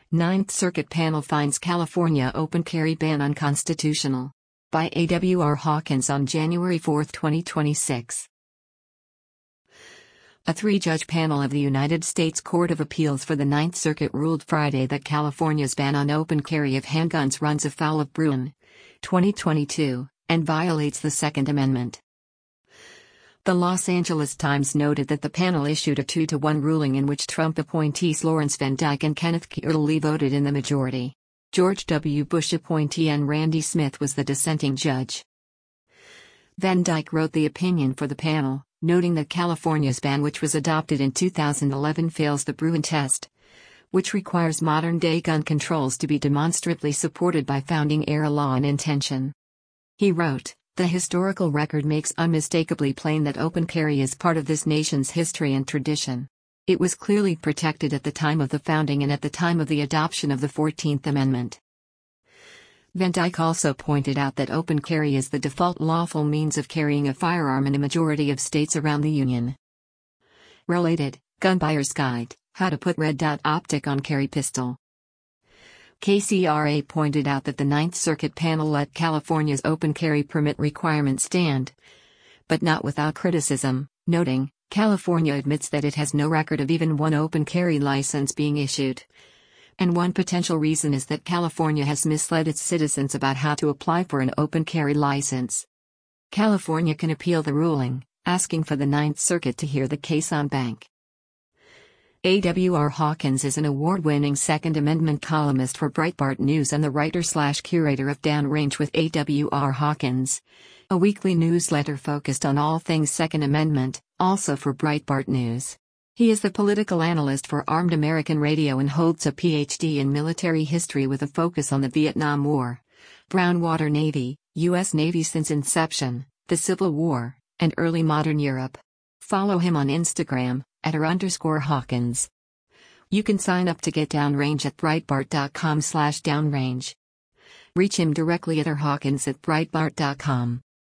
Ninth Circuit panel finds California open carry ban unconstitutional. By A.W.R. Hawkins on January 4, 2026. A three-judge panel of the United States Court of Appeals for the Ninth Circuit ruled Friday that California's ban on open carry of handguns runs afoul of Bruen, 2022, and violates the Second Amendment. The Los Angeles Times noted that the panel issued a 2-1 ruling in which Trump appointees Lawrence Van Dyke and Kenneth Kirtley voted in the majority. George W. Bush appointee and Randy Smith was the dissenting judge. Van Dyke wrote the opinion for the panel, noting that California's ban, which was adopted in 2011, fails the Bruen test, which requires modern-day gun controls to be demonstrably supported by founding-era law and intention. He wrote, "The historical record makes unmistakably plain that open carry is part of this nation's history and tradition. It was clearly protected at the time of the founding and at the time of the adoption of the 14th Amendment." Van Dyke also pointed out that open carry is the default lawful means of carrying a firearm in a majority of states around the Union. Related, Gun Buyer's Guide, How to Put Red Dot Optic on Carry Pistol. KCRA pointed out that the Ninth Circuit panel let California's open carry permit requirement stand, but not without criticism, noting, California admits that it has no record of even one open carry license being issued. And one potential reason is that California has misled its citizens about how to apply for an open carry license. California can appeal the ruling, asking for the Ninth Circuit to hear the case en banc. A.W.R. Hawkins is an award-winning Second Amendment columnist for Breitbart News and the writer/curator of Downrange with A.W.R. Hawkins, a weekly newsletter focused on all things Second Amendment, also for Breitbart News. He is the political analyst for Armed American Radio and holds a Ph.D. in military history with a focus on the Vietnam War, Brownwater Navy, U.S. Navy since inception, the Civil War, and early modern Europe. Follow him on Instagram, @r_Hawkins. You can sign up to get Downrange at Breitbart.com/downrange. Reach him directly at rhawkins@breitbart.com.